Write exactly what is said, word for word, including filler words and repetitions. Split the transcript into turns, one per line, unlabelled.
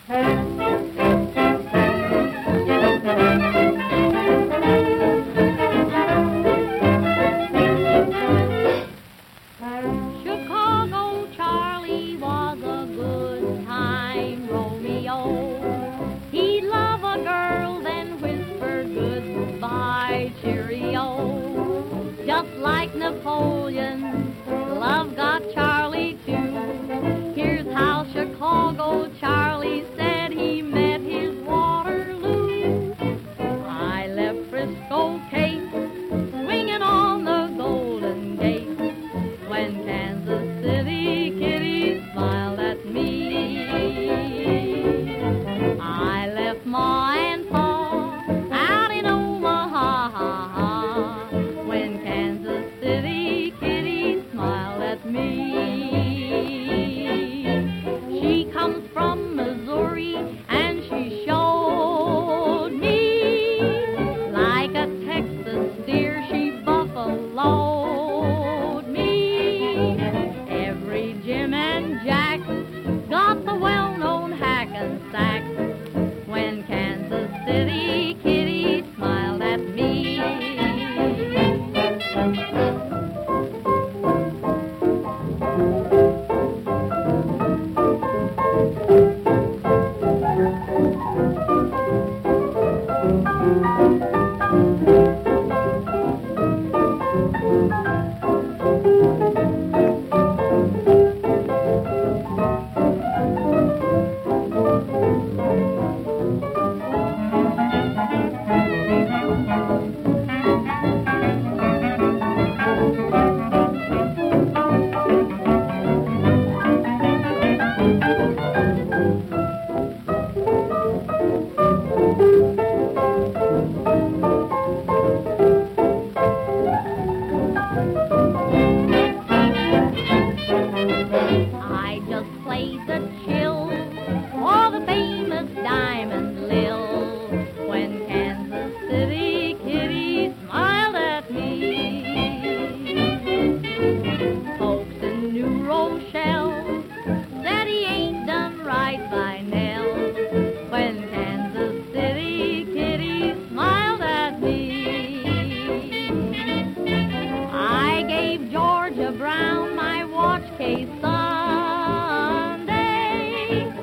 Chicago Charlie was a good time Romeo. He'd love a girl, then whisper goodbye, cheerio. Just like Napoleon, love got Charlie too. Here's how Chicago Charlie said he met his Waterloo. I left Frisco Cape, swinging on the Golden Gate, when Kansas City kitties smiled at me. I left Ma and Pa out in Omaha, when Kansas City kitties smiled at me. She comes from Missouri and she showed me, like a Texas steer she buffaloed me. Every Jim and Jack got the well-known hack and sack, when Kansas City kitty smiled at me. I just played the chill for the famous Diamond Lil, when Kansas City kitty smiled at me. Folks in New Rochelle said he ain't done right by Nell, when Kansas City kitty smiled at me. I gave Georgia Brown my watch case Sunday,